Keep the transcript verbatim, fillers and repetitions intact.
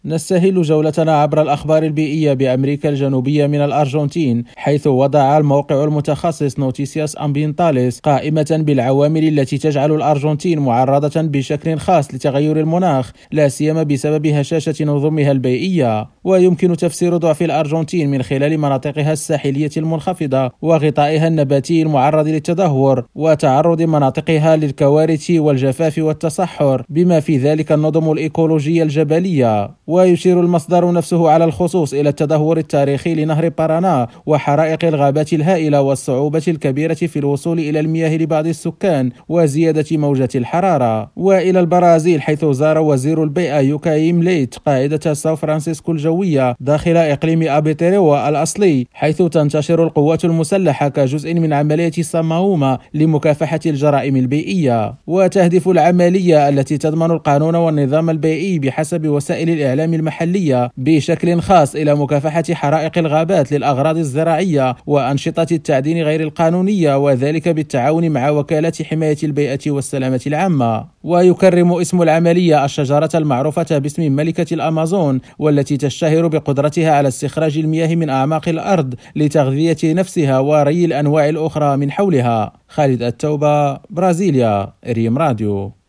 نستهل جولتنا عبر الأخبار البيئية بأمريكا الجنوبية من الأرجنتين، حيث وضع الموقع المتخصص نوتيسياس أمبينتاليس قائمة بالعوامل التي تجعل الأرجنتين معرضة بشكل خاص لتغير المناخ، لا سيما بسبب هشاشة نظمها البيئية. ويمكن تفسير ضعف الأرجنتين من خلال مناطقها الساحلية المنخفضة وغطائها النباتي المعرض للتدهور، وتعرض مناطقها للكوارث والجفاف والتصحر، بما في ذلك النظم الإيكولوجية الجبلية. ويشير المصدر نفسه على الخصوص إلى التدهور التاريخي لنهر بارانا وحرائق الغابات الهائلة والصعوبة الكبيرة في الوصول إلى المياه لبعض السكان وزيادة موجة الحرارة. وإلى البرازيل، حيث زار وزير البيئة يوكايم ليت قاعدة ساو فرانسيسكو الجوية داخل إقليم أبيتيريوا الأصلي، حيث تنتشر القوات المسلحة كجزء من عملية ساماوما لمكافحة الجرائم البيئية. وتهدف العملية التي تضمن القانون والنظام البيئي بحسب وسائل الإعلام المحلية بشكل خاص إلى مكافحة حرائق الغابات للأغراض الزراعية وأنشطة التعدين غير القانونية، وذلك بالتعاون مع وكالة حماية البيئة والسلامة العامة. ويكرم اسم العملية الشجرة المعروفة باسم ملكة الأمازون، والتي تشتهر بقدرتها على استخراج المياه من أعماق الأرض لتغذية نفسها وري الأنواع الأخرى من حولها. خالد التوبة، برازيليا، ريم راديو.